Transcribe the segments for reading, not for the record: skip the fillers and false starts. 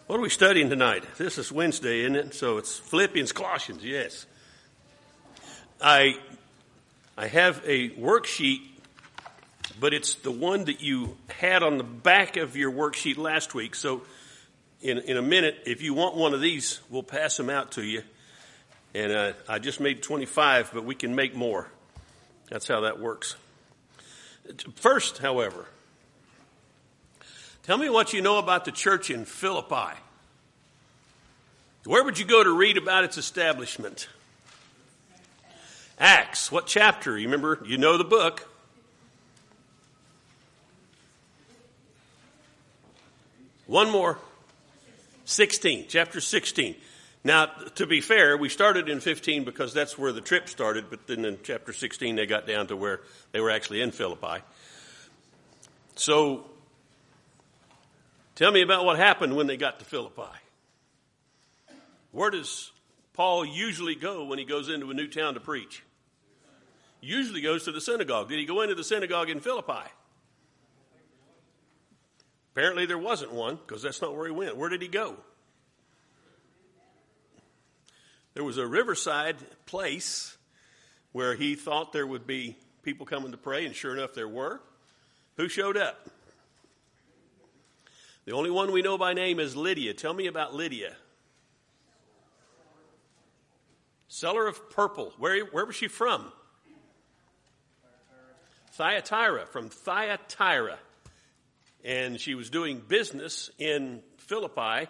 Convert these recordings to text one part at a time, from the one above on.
What are we studying tonight? This is Wednesday, isn't it? So it's Philippians, Colossians, yes. I have a worksheet, but it's the one that you had on the back of your worksheet last week. So in a minute, if you want one of these, we'll pass them out to you. And I just made 25, but we can make more. That's how that works. First, however, tell me what you know about the church in Philippi. Where would you go to read about its establishment? Acts. What chapter? You remember? You know the book. One more. 16. Chapter 16. Now, to be fair, we started in 15 because that's where the trip started, but then in chapter 16 they got down to where they were actually in Philippi. So, tell me about what happened when they got to Philippi. Where does Paul usually go when he goes into a new town to preach? He usually goes to the synagogue. Did he go into the synagogue in Philippi? Apparently there wasn't one because that's not where he went. Where did he go? There was a riverside place where he thought there would be people coming to pray, and sure enough there were. Who showed up? The only one we know by name is Lydia. Tell me about Lydia. Seller of purple. Where was she from? Thyatira, from Thyatira. And she was doing business in Philippi.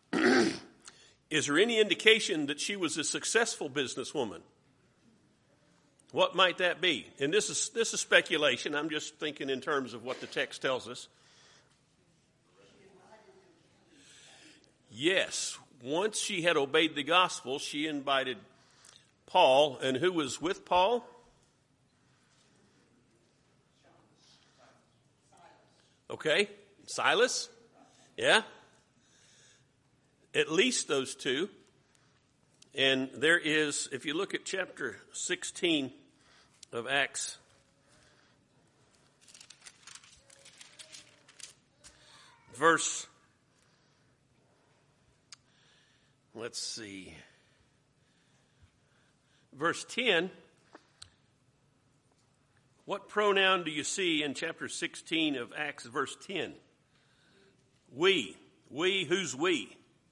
Is there any indication that she was a successful businesswoman? What might that be? And this is speculation. I'm just thinking in terms of what the text tells us. Yes, once she had obeyed the gospel, she invited Paul, and who was with Paul? Okay, Silas? Yeah? At least those two. And there is, if you look at chapter 16 of Acts, verse 10, what pronoun do you see in chapter 16 of Acts, verse 10? We. We, who's we?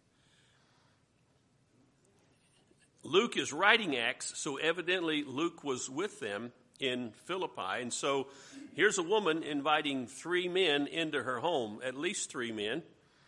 Luke is writing Acts, so evidently Luke was with them in Philippi. And so here's a woman inviting 3 men into her home, at least 3 men.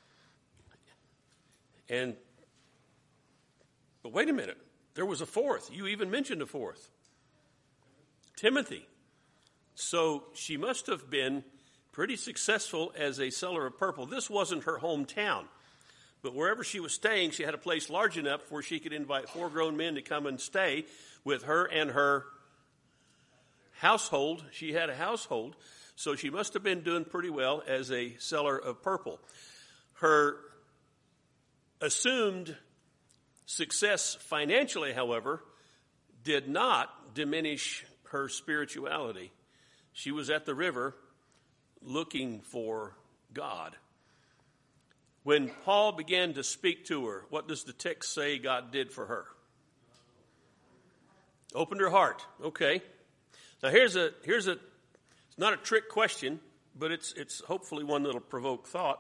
But wait a minute, there was a 4th. You even mentioned a 4th. Timothy. So she must have been pretty successful as a seller of purple. This wasn't her hometown. But wherever she was staying, she had a place large enough where she could invite 4 grown men to come and stay with her and her household. She had a household, so she must have been doing pretty well as a seller of purple. Her assumed success financially, however, did not diminish her spirituality. She was at the river looking for God. When Paul began to speak to her, what does the text say God did for her? Opened her heart. Okay. Now here's it's not a trick question, but it's hopefully one that'll provoke thought.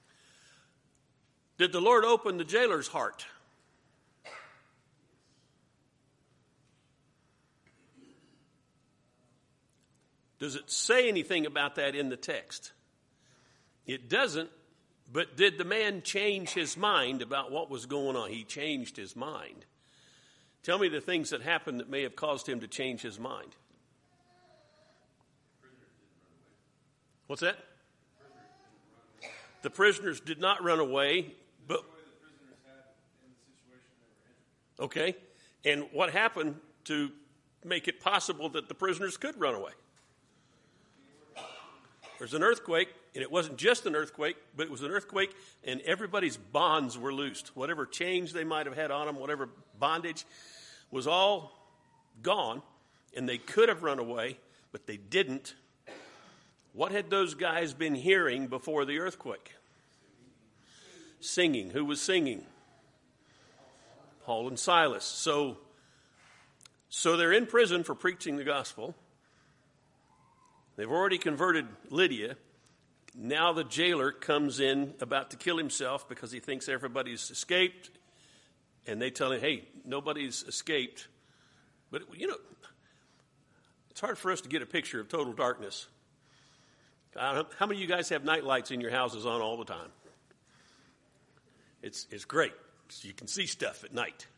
Did the Lord open the jailer's heart? Does it say anything about that in the text? It doesn't. But did the man change his mind about what was going on? He changed his mind. Tell me the things that happened that may have caused him to change his mind. What's that? The prisoners did not run away, but okay. And what happened to make it possible that the prisoners could run away? There's an earthquake, and it wasn't just an earthquake, but it was an earthquake, and everybody's bonds were loosed. Whatever chains they might have had on them, whatever bondage, was all gone, and they could have run away, but they didn't. What had those guys been hearing before the earthquake? singing. Who was singing? Paul and Silas. So they're in prison for preaching the gospel. They've already converted Lydia. Now the jailer comes in about to kill himself because he thinks everybody's escaped. And they tell him, hey, nobody's escaped. But, it's hard for us to get a picture of total darkness. How many of you guys have night lights in your houses on all the time? It's great. So you can see stuff at night.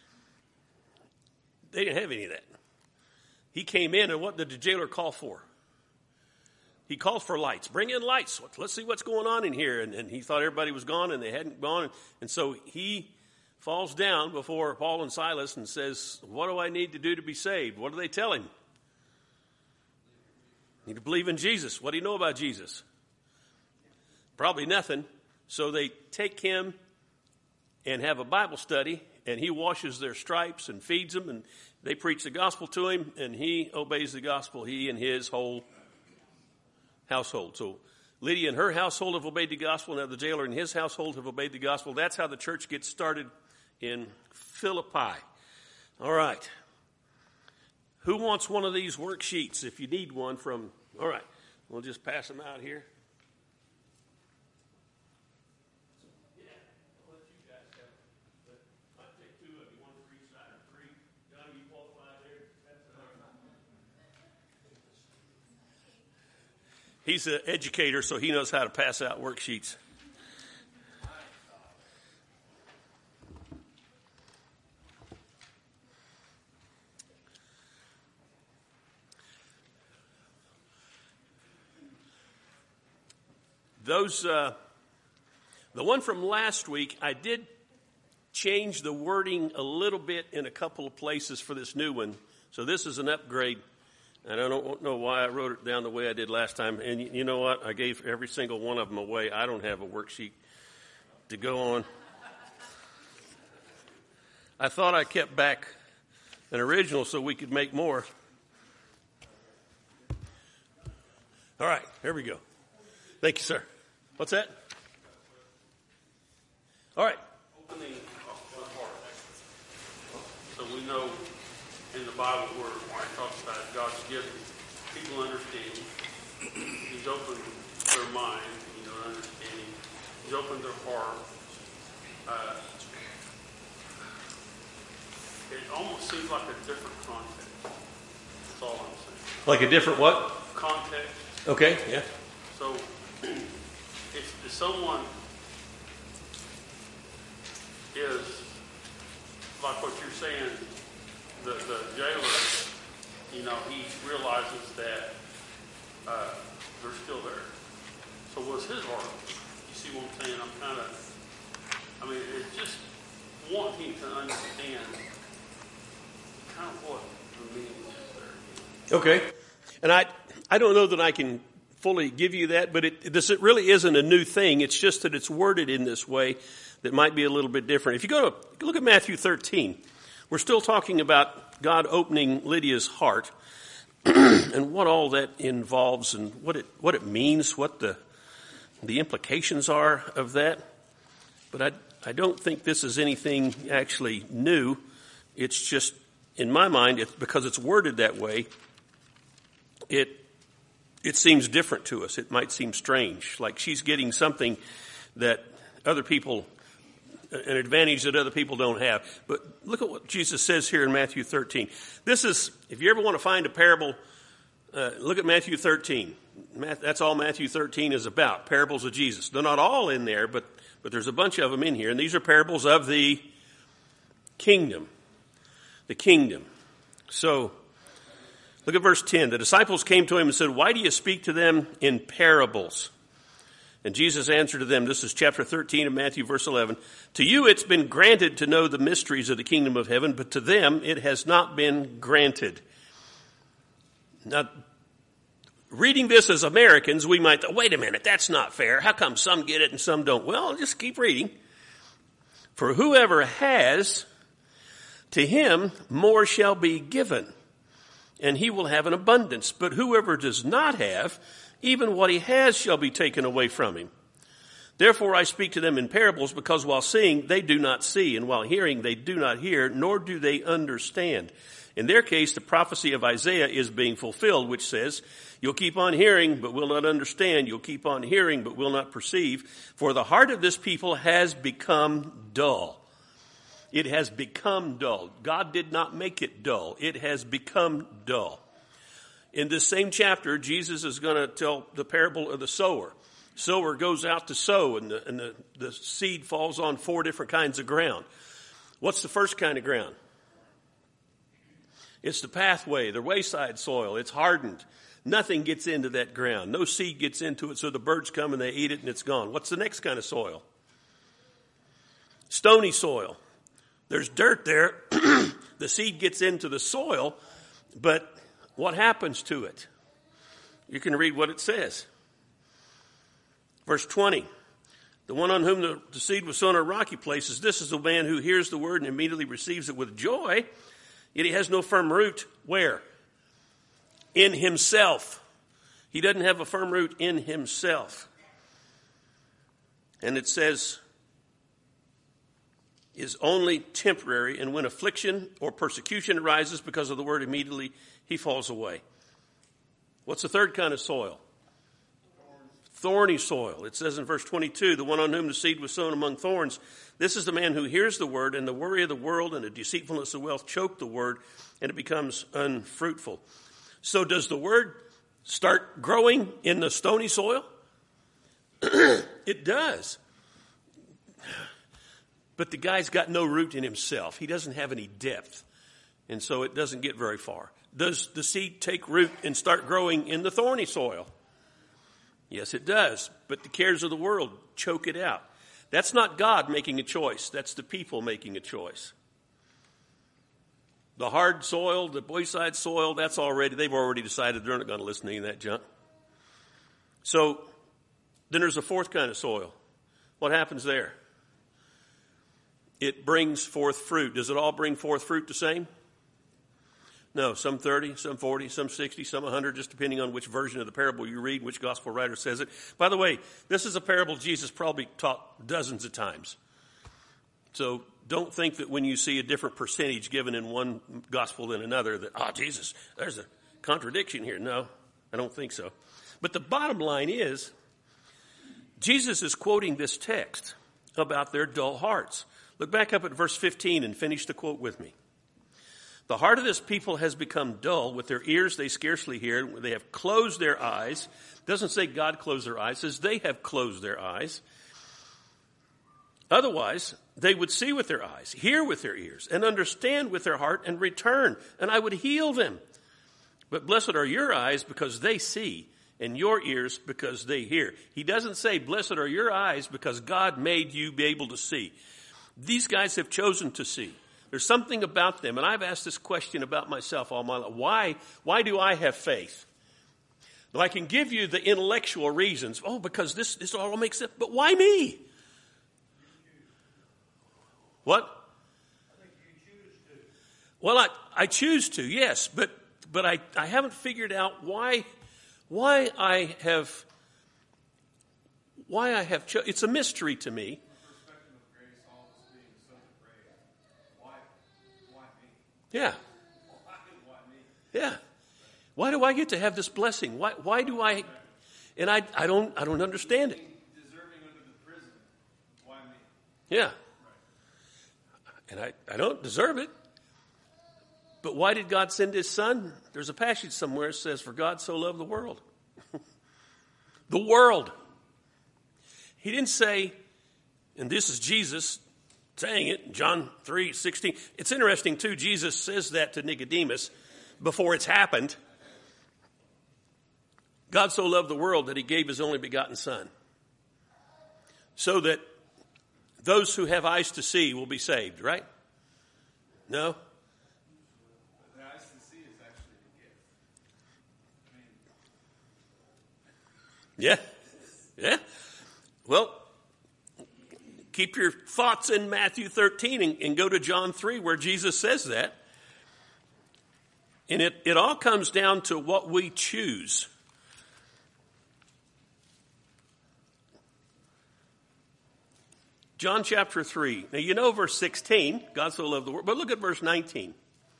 They didn't have any of that. He came in, and what did the jailer call for? He called for lights. Bring in lights. Let's see what's going on in here. And he thought everybody was gone, and they hadn't gone. And so he falls down before Paul and Silas and says, what do I need to do to be saved? What do they tell him? You need to believe in Jesus. What do you know about Jesus? Probably nothing. So they take him and have a Bible study, and he washes their stripes and feeds them, and they preach the gospel to him, and he obeys the gospel, he and his whole household. So Lydia and her household have obeyed the gospel. Now the jailer and his household have obeyed the gospel. That's how the church gets started in Philippi. All right. Who wants one of these worksheets if you need one from... All right. We'll just pass them out here. Yeah, I'll let you guys have it. But I'll take two of you, one for each side or three. John, you qualify there? That's all right. He's an educator, so he knows how to pass out worksheets. The one from last week, I did change the wording a little bit in a couple of places for this new one. So this is an upgrade. And I don't know why I wrote it down the way I did last time. And you know what? I gave every single one of them away. I don't have a worksheet to go on. I thought I kept back an original so we could make more. All right, here we go. Thank you, sir. What's that? All right. Opening one part. So we know in the Bible where it talks about God's given people understanding. He's opened their mind, understanding. He's opened their heart. It almost seems like a different context. That's all I'm saying. Like a different what? Context. Okay, yeah. So if someone is, like what you're saying, the jailer, he realizes that they're still there. So what's his heart? You see what I'm saying? It's just wanting to understand kind of what the meaning is there. Okay. And I don't know that I can fully give you that, but it really isn't a new thing. It's just that it's worded in this way that might be a little bit different. If you look at Matthew 13, we're still talking about God opening Lydia's heart and what all that involves and what it means, what the implications are of that. But I don't think this is anything actually new. It's just, in my mind, because it's worded that way, it seems different to us. It might seem strange, like she's getting something that other people, an advantage that other people don't have. But look at what Jesus says here in Matthew 13. This is, if you ever want to find a parable, look at Matthew 13. That's all Matthew 13 is about, parables of Jesus. They're not all in there, but there's a bunch of them in here. And these are parables of the kingdom. The kingdom. So, look at verse 10. The disciples came to him and said, "Why do you speak to them in parables?" And Jesus answered to them, this is chapter 13 of Matthew, verse 11, "To you it's been granted to know the mysteries of the kingdom of heaven, but to them it has not been granted." Now, reading this as Americans, we might think, wait a minute, that's not fair. How come some get it and some don't? Well, just keep reading. "For whoever has, to him more shall be given, and he will have an abundance. But whoever does not have, even what he has shall be taken away from him. Therefore I speak to them in parables, because while seeing they do not see, and while hearing they do not hear, nor do they understand. In their case, the prophecy of Isaiah is being fulfilled, which says, you'll keep on hearing, but will not understand. You'll keep on hearing, but will not perceive. For the heart of this people has become dull. It has become dull. God did not make it dull. It has become dull. In this same chapter, Jesus is going to tell the parable of the sower. Sower goes out to sow, and the seed falls on 4 different kinds of ground. What's the first kind of ground? It's the pathway, the wayside soil. It's hardened. Nothing gets into that ground. No seed gets into it, so the birds come and they eat it and it's gone. What's the next kind of soil? Stony soil. There's dirt there. The seed gets into the soil, but what happens to it? You can read what it says. Verse 20. The one on whom the seed was sown on rocky places, this is the man who hears the word and immediately receives it with joy, yet he has no firm root. Where? In himself. He doesn't have a firm root in himself. And it says, is only temporary, and when affliction or persecution arises because of the word, immediately he falls away. What's the third kind of soil? Thorny soil. It says in verse 22, the one on whom the seed was sown among thorns, this is the man who hears the word, and the worry of the world and the deceitfulness of wealth choke the word, and it becomes unfruitful. So does the word start growing in the stony soil? It does. But the guy's got no root in himself. He doesn't have any depth. And so it doesn't get very far. Does the seed take root and start growing in the thorny soil? Yes, it does. But the cares of the world choke it out. That's not God making a choice. That's the people making a choice. The hard soil, the wayside soil, they've already decided they're not going to listen to any of that junk. So then there's a fourth kind of soil. What happens there? It brings forth fruit. Does it all bring forth fruit the same? No, some 30, some 40, some 60, some 100, just depending on which version of the parable you read, which gospel writer says it. By the way, this is a parable Jesus probably taught dozens of times. So don't think that when you see a different percentage given in one gospel than another that, Jesus, there's a contradiction here. No, I don't think so. But the bottom line is, Jesus is quoting this text about their dull hearts. Look back up at verse 15 and finish the quote with me. The heart of this people has become dull. With their ears they scarcely hear. They have closed their eyes. It doesn't say God closed their eyes. It says they have closed their eyes. Otherwise, they would see with their eyes, hear with their ears, and understand with their heart and return, and I would heal them. But blessed are your eyes because they see, and your ears because they hear. He doesn't say blessed are your eyes because God made you be able to see. These guys have chosen to see. There's something about them, and I've asked this question about myself all my life. Why do I have faith? Now, I can give you the intellectual reasons. Because this all makes sense. But why me? What? I think you choose to. Well, I choose to, yes, but I haven't figured out why I have chosen. It's a mystery to me. Yeah. Yeah. Why do I get to have this blessing? Why do I? And I don't understand it. Deserving under the prison. Why me? Yeah. And I don't deserve it. But why did God send his son? There's a passage somewhere that says, for God so loved the world. The world. He didn't say, and this is Jesus saying it, John 3:16. It's interesting, too, Jesus says that to Nicodemus before it's happened. God so loved the world that he gave his only begotten son, so that those who have eyes to see will be saved, right? No? The eyes to see is actually a gift. Yeah. Well, keep your thoughts in Matthew 13 and go to John 3 where Jesus says that. And it all comes down to what we choose. John chapter 3. Now, you know verse 16, God so loved the world, but look at verse 19.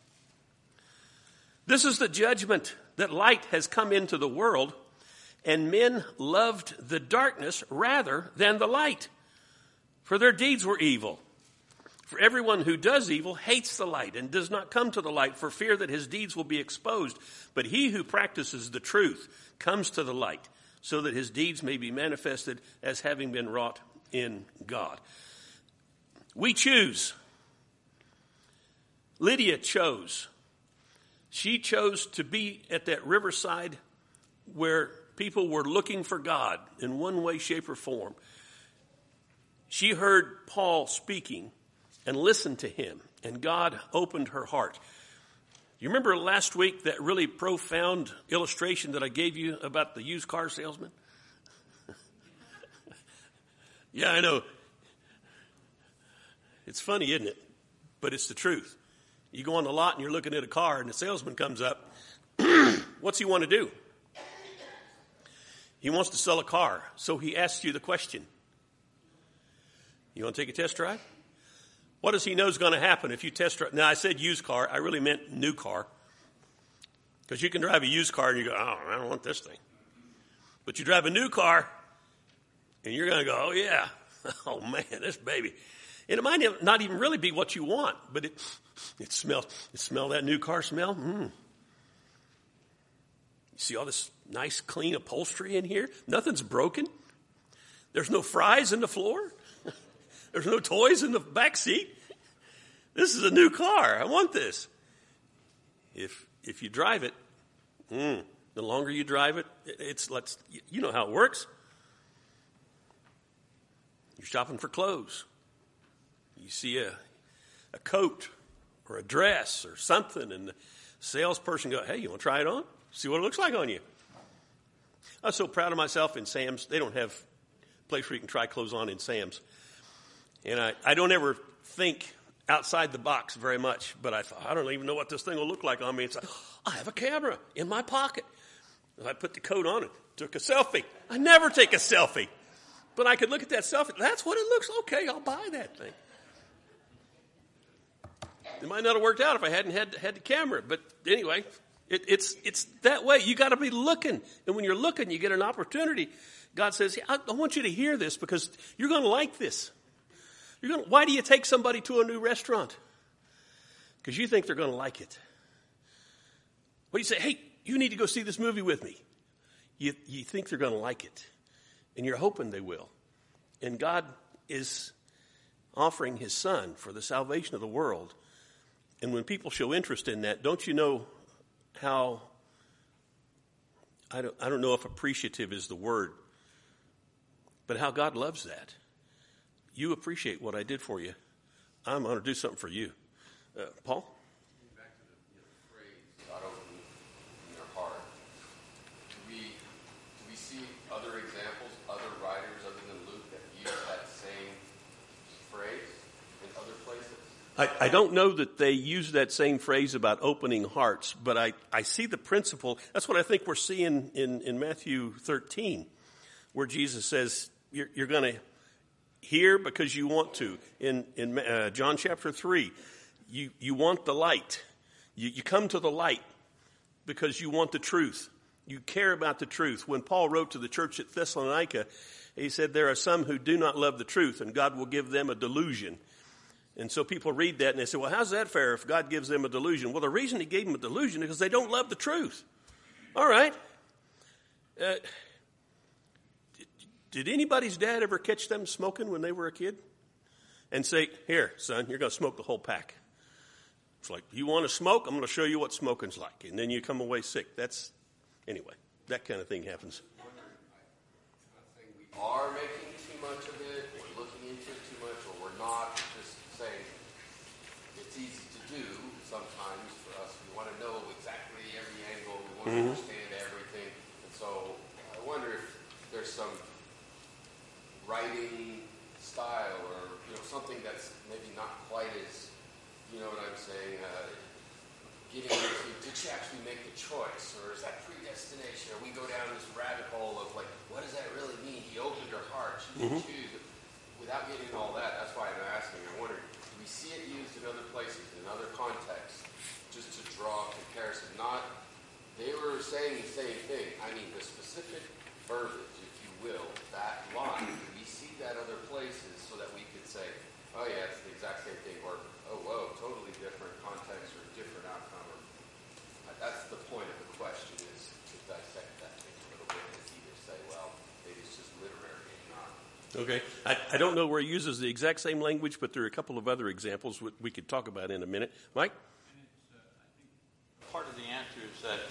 This is the judgment, that light has come into the world, and men loved the darkness rather than the light, for their deeds were evil. For everyone who does evil hates the light and does not come to the light for fear that his deeds will be exposed. But he who practices the truth comes to the light, so that his deeds may be manifested as having been wrought in God. We choose. Lydia chose. She chose to be at that riverside where people were looking for God in one way, shape, or form. She heard Paul speaking and listened to him, and God opened her heart. You remember last week that really profound illustration that I gave you about the used car salesman? Yeah, I know. It's funny, isn't it? But it's the truth. You go on the lot and you're looking at a car and the salesman comes up. What's he want to do? He wants to sell a car. So he asks you the question. You want to take a test drive? What does he know is going to happen if you test drive? Now, I said used car. I really meant new car. Because you can drive a used car and you go, oh, I don't want this thing. But you drive a new car and you're going to go, oh, yeah. Oh, man, this baby. And it might not even really be what you want, but it smells. You smell that new car smell? You see all this nice, clean upholstery in here? Nothing's broken. There's no fries in the floor. There's no toys in the back seat. This is a new car. I want this. If you drive it, the longer you drive it, you know how it works. You're shopping for clothes. You see a coat or a dress or something, and the salesperson goes, hey, you want to try it on? See what it looks like on you. I was so proud of myself in Sam's. They don't have a place where you can try clothes on in Sam's. And I don't ever think outside the box very much, but I thought, I don't even know what this thing will look like on me. It's like, I have a camera in my pocket. And I put the coat on it, took a selfie. I never take a selfie. But I could look at that selfie. That's what it looks like. Okay, I'll buy that thing. It might not have worked out if I hadn't had the camera. But anyway, it's that way. You got to be looking. And when you're looking, you get an opportunity. God says, I want you to hear this because you're going to like this. Why do you take somebody to a new restaurant? Because you think they're going to like it. What do you say? Hey, you need to go see this movie with me. You think they're going to like it. And you're hoping they will. And God is offering his son for the salvation of the world. And when people show interest in that, don't you know how, I don't know if appreciative is the word, but how God loves that. You appreciate what I did for you. I'm going to do something for you. Paul? Back to the phrase, God opened in their heart. Do we see other examples, other writers other than Luke that use that same phrase in other places? I don't know that they use that same phrase about opening hearts, but I see the principle. That's what I think we're seeing in Matthew 13, where Jesus says, you're going to hear because you want to. In John chapter 3, you want the light. You come to the light because you want the truth. You care about the truth. When Paul wrote to the church at Thessalonica, he said there are some who do not love the truth, and God will give them a delusion. And so people read that and they say, well, how's that fair if God gives them a delusion? Well, the reason he gave them a delusion is because they don't love the truth. All right. Did anybody's dad ever catch them smoking when they were a kid? And say, here, son, you're going to smoke the whole pack. It's like, you want to smoke? I'm going to show you what smoking's like. And then you come away sick. Anyway, that kind of thing happens. I'm not saying we are making too much of it, or looking into it too much, or we're not. Just saying it's easy to do sometimes for us. We want to know exactly every angle. We want to understand everything. And so I wonder if there's some writing style or something that's maybe not quite as, you know what I'm saying, getting into, did you actually make the choice, or is that predestination, or we go down this rabbit hole of like, what does that really mean? He opened her heart, she didn't choose. without getting into all that, that's why I'm asking. I wonder, do we see it used in other places, in other contexts, just to draw a comparison? Not, they were saying the same thing. I mean, the specific verbiage, if you will, that line. Do we see that other places so that we could say, oh yeah, it's the exact same thing, or oh whoa, totally different context or different outcome? Or, that's the point of the question, is to dissect that thing a little bit and either say, well, maybe it's just literary and not. Okay. I don't know where he uses the exact same language, but there are a couple of other examples we could talk about in a minute. Mike? I think part of the answer is that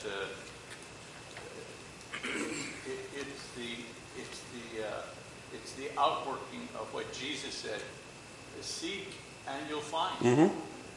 it's the outworking of what Jesus said: "Seek and you'll find." Mm-hmm.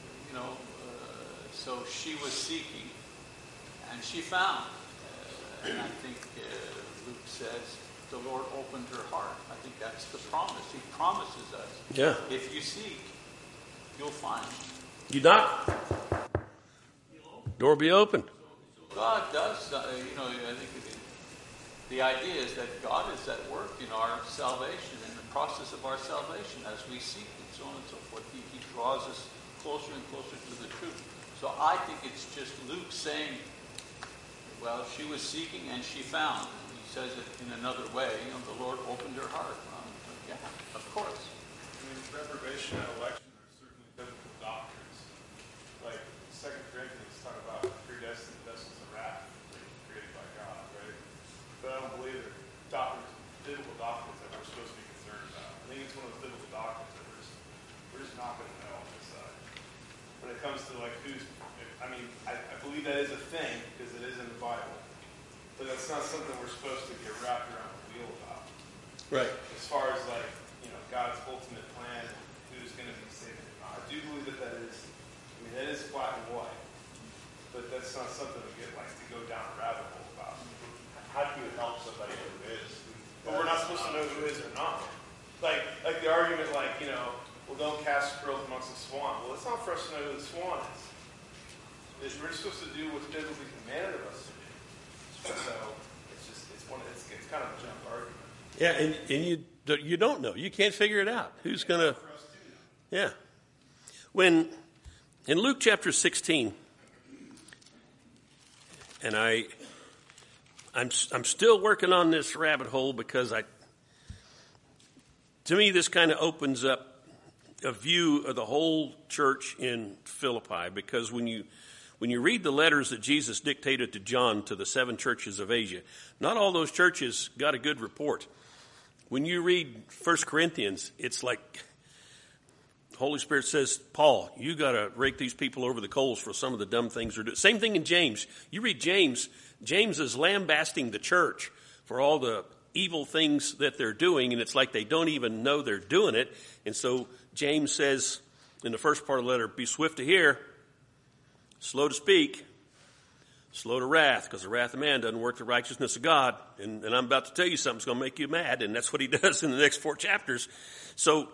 So she was seeking, and she found. And I think Luke says the Lord opened her heart. I think that's the promise. He promises us. Yeah. If you seek, you'll find. You knock, door be open. God does, I think the idea is that God is at work in our salvation, in the process of our salvation, as we seek and so on and so forth. He draws us closer and closer to the truth. So I think it's just Luke saying, well, she was seeking and she found. He says it in another way, the Lord opened her heart. Yeah, of course. I mean, reprobation and election are certainly biblical doctrines. Like 2 Corinthians talk about predestined vessels of wrath created by God, right? But I don't believe they're biblical doctrines that we're supposed to be concerned about. I think it's one of those biblical doctrines that we're just not going to know on this side. When it comes to I believe that is a thing because it is in the Bible, but that's not something we're supposed to get wrapped around the wheel about. Right. As far as God's ultimate plan, who's going to be saved or not. I do believe that is, that is black and white, but that's not something we get to go down a rabbit hole about. How do you help somebody who is? But we're not supposed to know who is or not. Like the argument, well, don't cast pearls amongst the swan. Well, it's not for us to know who the swan is. We're supposed to do what's biblically commanded of us to do. So it's kind of a jump argument. Yeah, and you don't know. You can't figure it out. Who's going to? Yeah. When in Luke chapter 16, and I'm still working on this rabbit hole because to me this kind of opens up a view of the whole church in Philippi, because when you read the letters that Jesus dictated to John to the 7 churches of Asia, not all those churches got a good report. When you read 1 Corinthians, it's like the Holy Spirit says, Paul, you got to rake these people over the coals for some of the dumb things they're doing. Same thing in James. You read James is lambasting the church for all the evil things that they're doing, and it's like they don't even know they're doing it. And so James says in the first part of the letter, be swift to hear, slow to speak, slow to wrath, because the wrath of man doesn't work the righteousness of God. And I'm about to tell you something's going to make you mad, and that's what he does in the next 4 chapters. So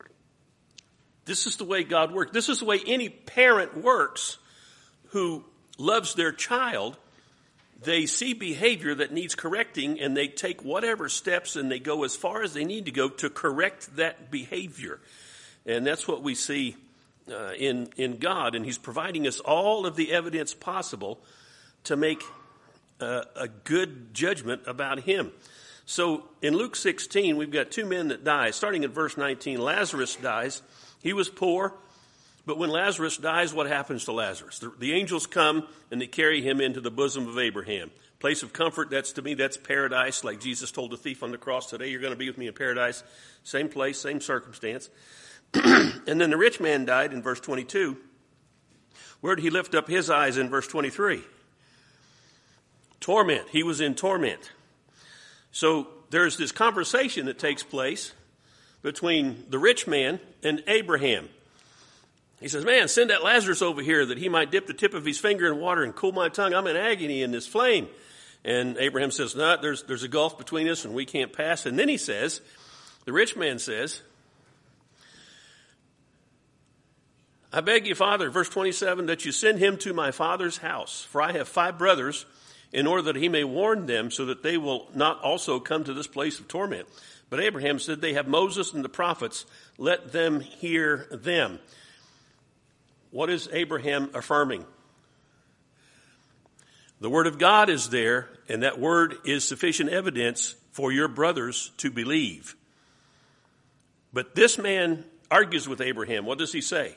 this is the way God works. This is the way any parent works who loves their child. They see behavior that needs correcting, and they take whatever steps, and they go as far as they need to go to correct that behavior. And that's what we see in God, and he's providing us all of the evidence possible to make a good judgment about him. So in Luke 16, we've got 2 men that die. Starting at verse 19, Lazarus dies. He was poor, but when Lazarus dies, what happens to Lazarus? The angels come and they carry him into the bosom of Abraham. Place of comfort, that's paradise, like Jesus told the thief on the cross, today you're going to be with me in paradise. Same place, same circumstance. And then the rich man died in verse 22. Where did he lift up his eyes in verse 23? Torment. He was in torment. So there's this conversation that takes place between the rich man and Abraham. He says, man, send that Lazarus over here that he might dip the tip of his finger in water and cool my tongue. I'm in agony in this flame. And Abraham says, no, there's a gulf between us and we can't pass. And then he says, the rich man says, I beg you, Father, verse 27, that you send him to my father's house. For I have 5 brothers, in order that he may warn them so that they will not also come to this place of torment. But Abraham said, they have Moses and the prophets. Let them hear them. What is Abraham affirming? The word of God is there, and that word is sufficient evidence for your brothers to believe. But this man argues with Abraham. What does he say?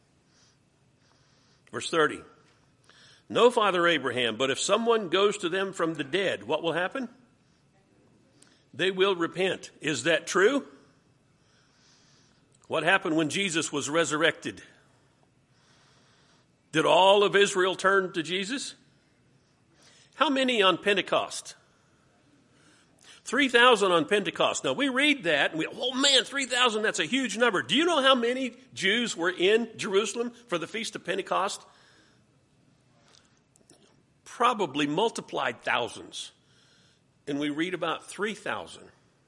Verse 30. No, Father Abraham, but if someone goes to them from the dead, what will happen? They will repent. Is that true? What happened when Jesus was resurrected? Did all of Israel turn to Jesus? How many on Pentecost? 3,000 on Pentecost. Now we read that and we, oh man, 3,000, that's a huge number. Do you know how many Jews were in Jerusalem for the Feast of Pentecost? Probably multiplied thousands. And we read about 3,000.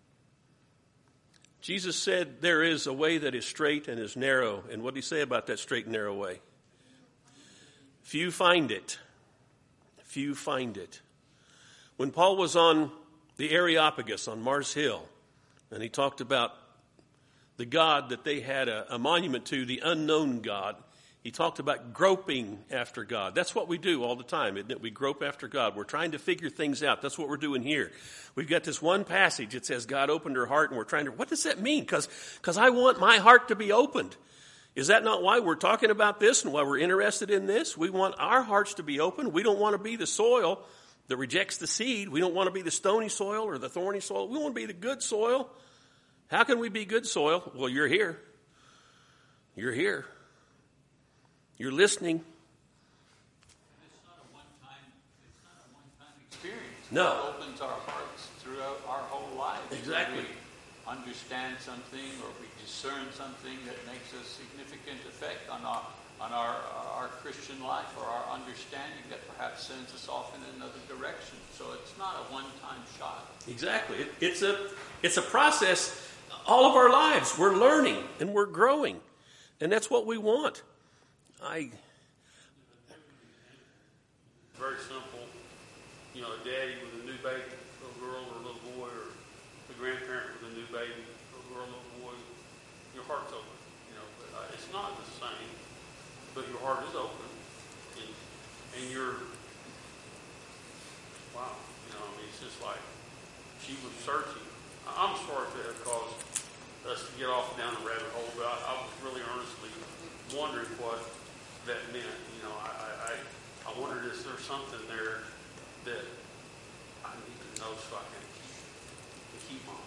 Jesus said there is a way that is straight and is narrow. And what did he say about that straight and narrow way? Few find it. Few find it. When Paul was on the Areopagus on Mars Hill, and he talked about the God that they had a monument to, the unknown God, he talked about groping after God. That's what we do all the time, isn't it? We grope after God. We're trying to figure things out. That's what we're doing here. We've got this one passage. It says God opened her heart, and we're trying to, what does that mean? Because I want my heart to be opened. Is that not why we're talking about this and why we're interested in this? We want our hearts to be open. We don't want to be the soil that rejects the seed. We don't want to be the stony soil or the thorny soil. We want to be the good soil. How can we be good soil? Well, you're here. You're here. You're listening. It's not a one-time experience. No. God opens our hearts throughout our whole lives. Exactly. We understand something or we discern something that makes a significant effect on our Christian life or our understanding that perhaps sends us off in another direction. So it's not a one-time shot. Exactly. It's a process all of our lives. We're learning and we're growing. And that's what we want. Very simple. You know, a daddy with a new baby, a little girl or a little boy, or a grandparent with a new baby, a little girl, little boy, your heart's open. You know, but it's not the same, but your heart is open, and you're, wow. You know, I mean, it's just like she was searching. I'm sorry if that caused us to get off down the rabbit hole, but I was really earnestly wondering what that meant. You know, I wondered, is there something there that I need to know so I can keep my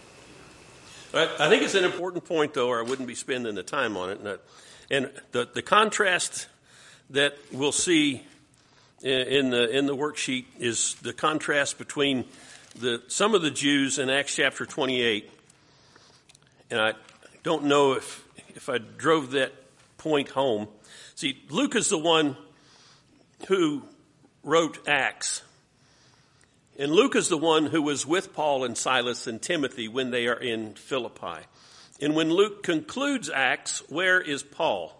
heart open? I think it's an important point, though, or I wouldn't be spending the time on it. And the contrast that we'll see in the worksheet is the contrast between some of the Jews in Acts chapter 28. And I don't know if I drove that point home. See, Luke is the one who wrote Acts. And Luke is the one who was with Paul and Silas and Timothy when they are in Philippi. And when Luke concludes Acts, where is Paul?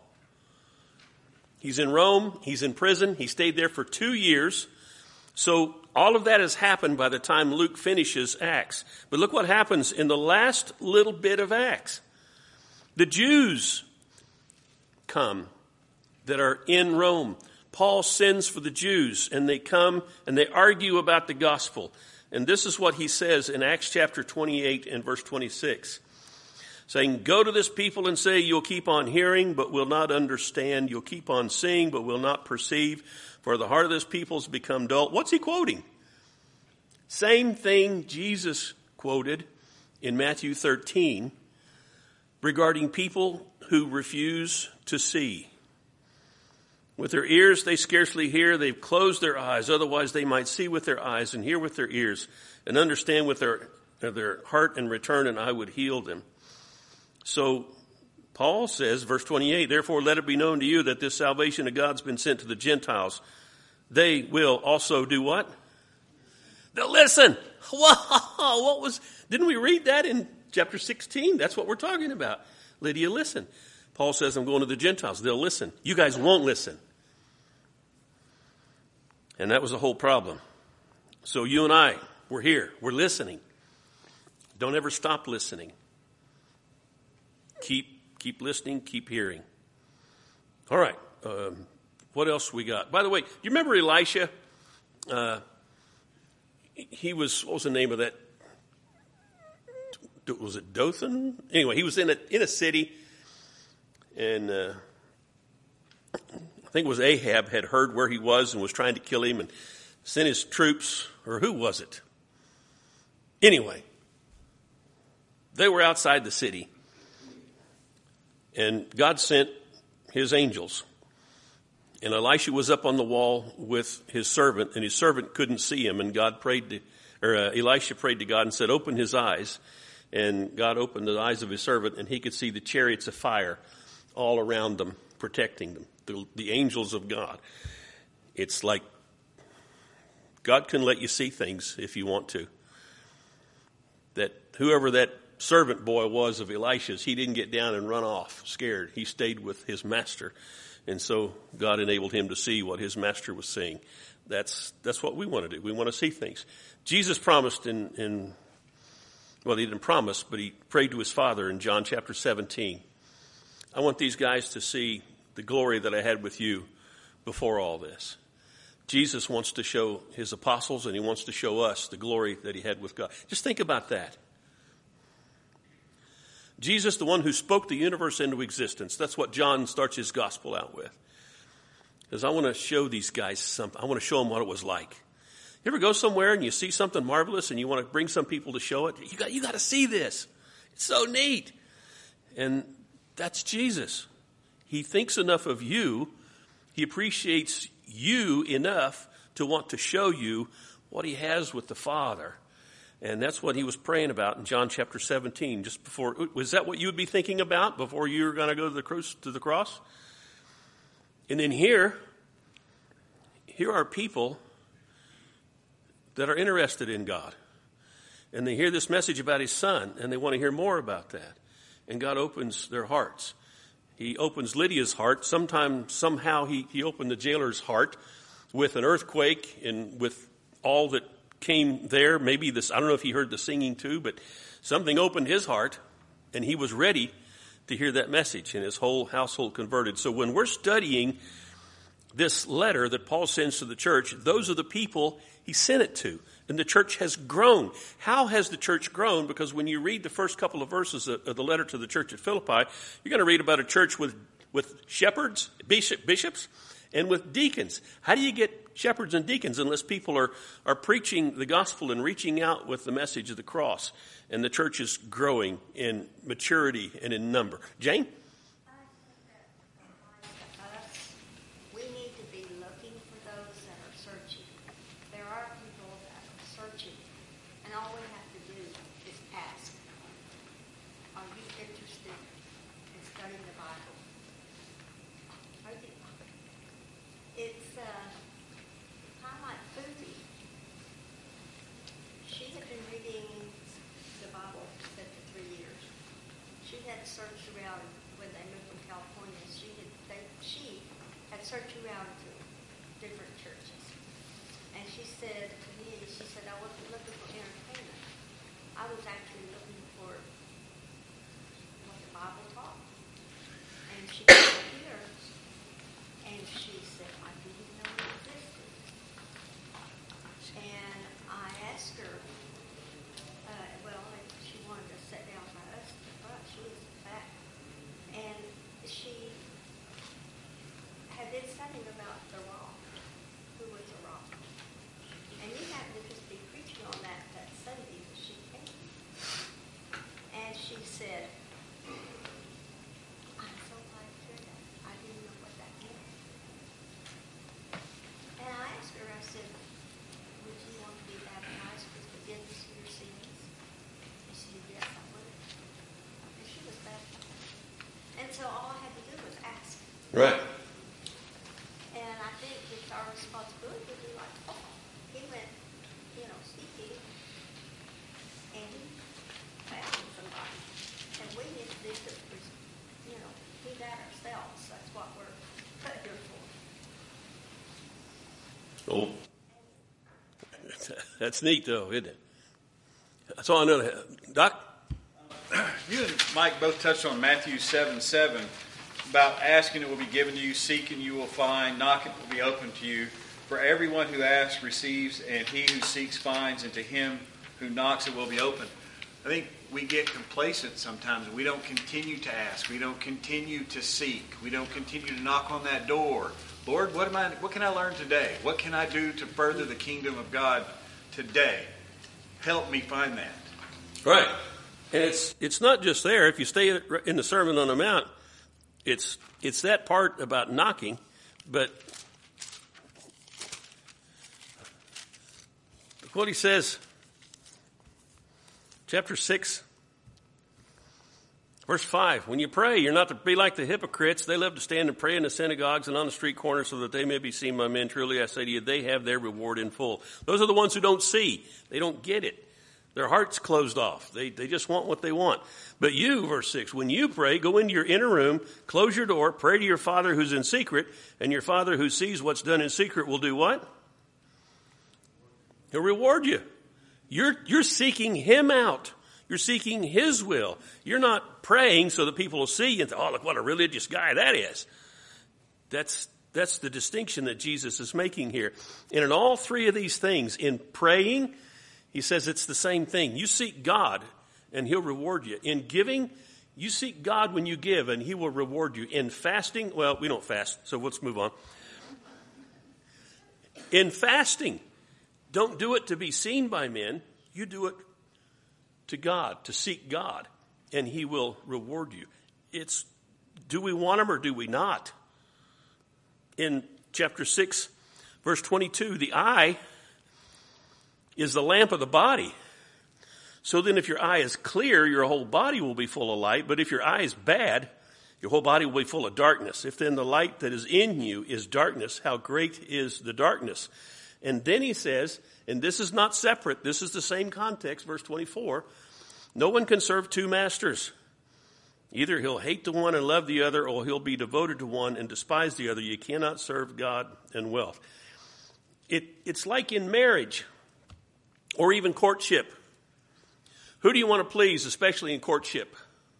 He's in Rome. He's in prison. He stayed there for 2 years. So all of that has happened by the time Luke finishes Acts. But look what happens in the last little bit of Acts. The Jews come that are in Rome. Paul sends for the Jews, and they come and they argue about the gospel. And this is what he says in Acts chapter 28 and verse 26. Saying, go to this people and say, you'll keep on hearing, but will not understand. You'll keep on seeing, but will not perceive. For the heart of this people has become dull. What's he quoting? Same thing Jesus quoted in Matthew 13 regarding people who refuse to see. With their ears they scarcely hear. They've closed their eyes. Otherwise they might see with their eyes and hear with their ears and understand with their heart and return, and I would heal them. So Paul says, verse 28, therefore let it be known to you that this salvation of God's been sent to the Gentiles. They will also do what? They'll listen. Whoa, didn't we read that in chapter 16? That's what we're talking about. Lydia, listen. Paul says, I'm going to the Gentiles. They'll listen. You guys won't listen. And that was the whole problem. So you and I, we're here. We're listening. Don't ever stop listening. Keep listening. Keep hearing. All right. What else we got? By the way, you remember Elisha? He was, what was the name of that? Was it Dothan? Anyway, he was in a city, and I think it was Ahab had heard where he was and was trying to kill him and sent his troops, or who was it? Anyway, they were outside the city, and God sent his angels. And Elisha was up on the wall with his servant, and his servant couldn't see him. And Elisha prayed to God and said, "Open his eyes." And God opened the eyes of his servant, and he could see the chariots of fire all around them, protecting them. The angels of God. It's like God can let you see things if you want to. That whoever that servant boy was of Elisha's, he didn't get down and run off scared. He stayed with his master. And so God enabled him to see what his master was seeing. That's what we want to do. We want to see things. Jesus promised well, he didn't promise, but he prayed to his Father in John chapter 17. I want these guys to see the glory that I had with you before all this. Jesus wants to show his apostles, and he wants to show us the glory that he had with God. Just think about that. Jesus, the one who spoke the universe into existence. That's what John starts his gospel out with. Because I want to show these guys something. I want to show them what it was like. You ever go somewhere and you see something marvelous and you want to bring some people to show it? You got to see this. It's so neat. And that's Jesus. He thinks enough of you. He appreciates you enough to want to show you what he has with the Father. And that's what he was praying about in John chapter 17. Just before, was that what you would be thinking about before you were going to go to the cross? And then here are people that are interested in God. And they hear this message about his son, and they want to hear more about that. And God opens their hearts. He opens Lydia's heart. Somehow he opened the jailer's heart with an earthquake and with all that came there. Maybe this, I don't know if he heard the singing too, but something opened his heart, and he was ready to hear that message, and his whole household converted. So when we're studying this letter that Paul sends to the church, those are the people he sent it to. And the church has grown. How has the church grown? Because when you read the first couple of verses of the letter to the church at Philippi, you're going to read about a church with shepherds, bishops, and with deacons. How do you get shepherds and deacons unless people are preaching the gospel and reaching out with the message of the cross? And the church is growing in maturity and in number. Jane? We need to be looking for those that are searching. There are people that are searching, and all we have to do is ask, are you interested in studying the Bible? Are you? It's kind of like Susie. She had been reading the Bible for 3 years. She had searched around when they moved from California. She had searched around to different churches. And she said to me, I wasn't looking for entertainment. I was actually looking for what the Bible taught. And she came here, and she said, I didn't know it existed. And I asked her, she wanted to sit down by us in the front. She was back. And she had been studying about the rock. Who was the rock? And you happened to just be preaching on that Sunday that she came. And she said, I'm so glad to hear that. I didn't know what that meant. And I asked her, I said, would you want to be baptized with forgiveness of your sins? And she said, yes, I would. And she was baptized. And so all I had to do was ask. Right. And I think it's our responsibility to be like Paul. He went, seeking, and he found somebody. And we need to do that ourselves. That's what we're put here for. Oh, That's neat, though, isn't it? That's all I know. Doc? You and Mike both touched on Matthew 7:7 about asking it will be given to you, seeking you will find, knocking it will be open to you. For everyone who asks receives, and he who seeks finds, and to him who knocks it will be open. I think we get complacent sometimes. We don't continue to ask. We don't continue to seek. We don't continue to knock on that door. Lord, what can I learn today? What can I do to further the kingdom of God today? Help me find that. Right. And it's not just there. If you stay in the Sermon on the Mount, it's that part about knocking, but look what he says, chapter 6, verse 5. When you pray, you're not to be like the hypocrites. They love to stand and pray in the synagogues and on the street corners so that they may be seen by men. Truly, I say to you, they have their reward in full. Those are the ones who don't see. They don't get it. Their heart's closed off. They just want what they want. But you, verse 6, when you pray, go into your inner room, close your door, pray to your Father who's in secret, and your Father who sees what's done in secret will do what? He'll reward you. You're seeking Him out. You're seeking His will. You're not praying so that people will see you and think, oh, look what a religious guy that is. That's the distinction that Jesus is making here. And in all three of these things, in praying, He says it's the same thing. You seek God, and He'll reward you. In giving, you seek God when you give, and He will reward you. In fasting, well, we don't fast, so let's move on. In fasting, don't do it to be seen by men. You do it to God, to seek God, and He will reward you. It's, do we want Him or do we not? In chapter 6, verse 22, the eye is the lamp of the body. So then if your eye is clear, your whole body will be full of light. But if your eye is bad, your whole body will be full of darkness. If then the light that is in you is darkness, how great is the darkness? And then he says, and this is not separate, this is the same context, verse 24, no one can serve two masters. Either he'll hate the one and love the other, or he'll be devoted to one and despise the other. You cannot serve God and wealth. It's like in marriage or even courtship. Who do you want to please, especially in courtship?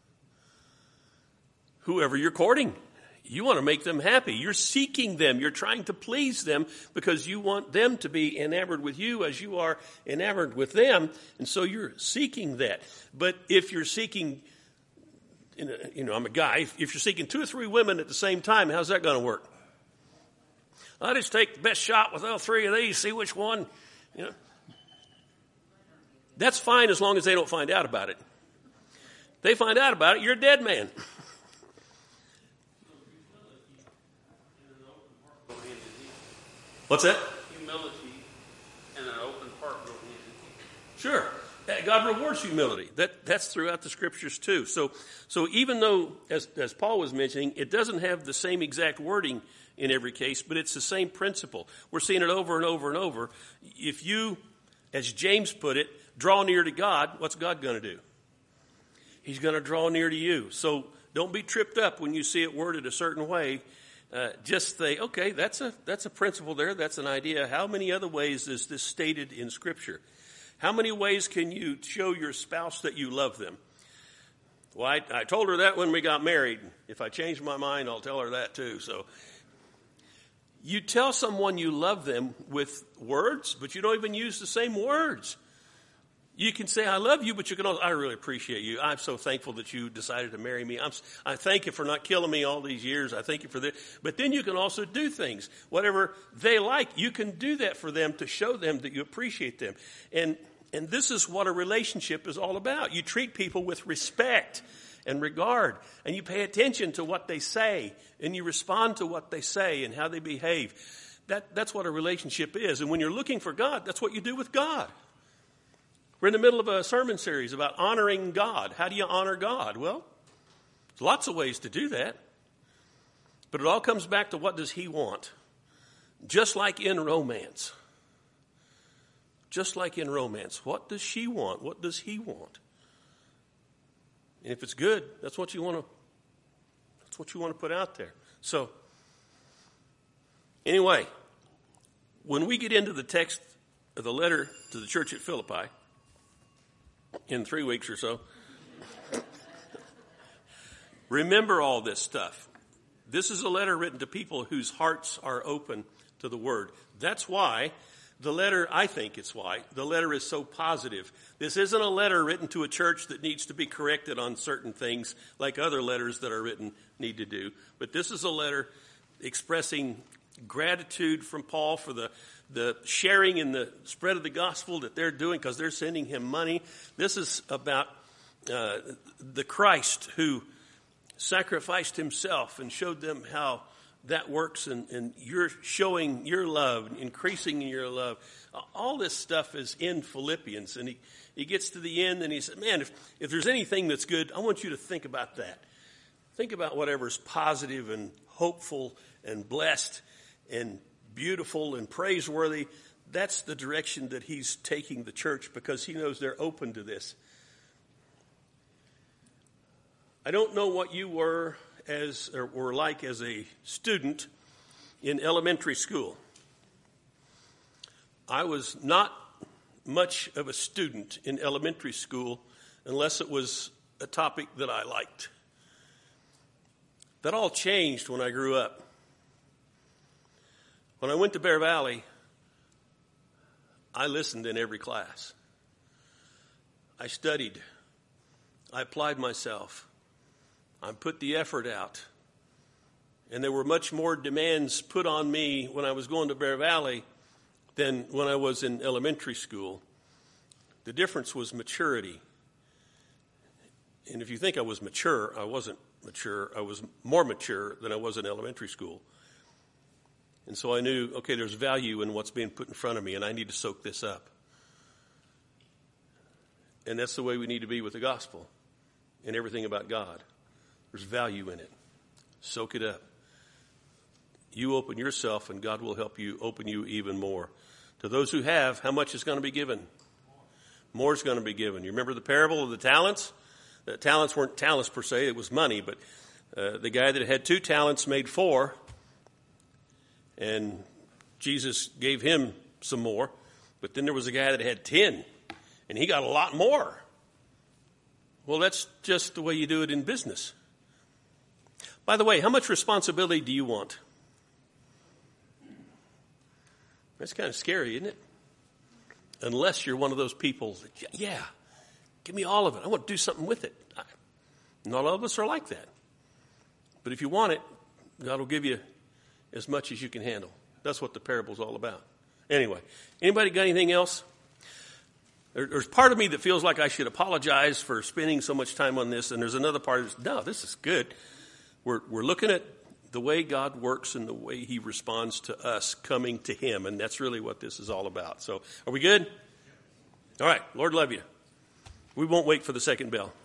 Whoever you're courting. You want to make them happy. You're seeking them. You're trying to please them because you want them to be enamored with you as you are enamored with them. And so you're seeking that. But if you're seeking, I'm a guy. If you're seeking 2 or 3 women at the same time, how's that going to work? I'll just take the best shot with all 3 of these, see which one, That's fine as long as they don't find out about it. If they find out about it, you're a dead man. What's that? Humility and an open heart go hand in hand. Sure. God rewards humility. That's throughout the scriptures too. So even though, as Paul was mentioning, it doesn't have the same exact wording in every case, but it's the same principle. We're seeing it over and over and over. If you, as James put it, draw near to God, what's God going to do? He's going to draw near to you. So don't be tripped up when you see it worded a certain way. Just say, okay, that's a principle there. That's an idea. How many other ways is this stated in Scripture? How many ways can you show your spouse that you love them? Well, I told her that when we got married. If I change my mind, I'll tell her that too. So you tell someone you love them with words, but you don't even use the same words. You can say, I love you, but you can also, I really appreciate you. I'm so thankful that you decided to marry me. I thank you for not killing me all these years. I thank you for this. But then you can also do things. Whatever they like, you can do that for them to show them that you appreciate them. And this is what a relationship is all about. You treat people with respect and regard, and you pay attention to what they say, and you respond to what they say and how they behave. That's what a relationship is. And when you're looking for God, that's what you do with God. We're in the middle of a sermon series about honoring God. How do you honor God? Well, there's lots of ways to do that. But it all comes back to what does He want? Just like in romance. Just like in romance. What does she want? What does he want? And if it's good, that's what you want to put out there. So, anyway, when we get into the text the letter to the church at Philippi in 3 weeks or so. Remember all this stuff. This is a letter written to people whose hearts are open to the Word. That's why the letter, I think it's why, the letter is so positive. This isn't a letter written to a church that needs to be corrected on certain things like other letters that are written need to do. But this is a letter expressing gratitude from Paul for the sharing in the spread of the gospel that they're doing because they're sending him money. This is about the Christ who sacrificed himself and showed them how that works, and you're showing your love, increasing in your love. All this stuff is in Philippians, and he gets to the end and he said, man, if there's anything that's good, I want you to think about that. Think about whatever's positive and hopeful and blessed and beautiful and praiseworthy. That's the direction that he's taking the church because he knows they're open to this. I don't know what you were like as a student in elementary school. I was not much of a student in elementary school unless it was a topic that I liked. That all changed when I grew up. When I went to Bear Valley, I listened in every class. I studied. I applied myself. I put the effort out. And there were much more demands put on me when I was going to Bear Valley than when I was in elementary school. The difference was maturity. And if you think I was mature, I wasn't mature. I was more mature than I was in elementary school. And so I knew, okay, there's value in what's being put in front of me, and I need to soak this up. And that's the way we need to be with the gospel and everything about God. There's value in it. Soak it up. You open yourself, and God will help you open you even more. To those who have, how much is going to be given? More is going to be given. You remember the parable of the talents? The talents weren't talents per se, it was money. But the guy that had 2 talents made 4, and Jesus gave him some more. But then there was a guy that had 10, and he got a lot more. Well, that's just the way you do it in business. By the way, how much responsibility do you want? That's kind of scary, isn't it? Unless you're one of those people that, yeah, give me all of it. I want to do something with it. Not all of us are like that. But if you want it, God will give you as much as you can handle. That's what the parable's all about. Anyway, anybody got anything else? There's part of me that feels like I should apologize for spending so much time on this, and there's another part that's, no, this is good. We're looking at the way God works and the way he responds to us coming to him, and that's really what this is all about. So, are we good? All right, Lord love you. We won't wait for the second bell.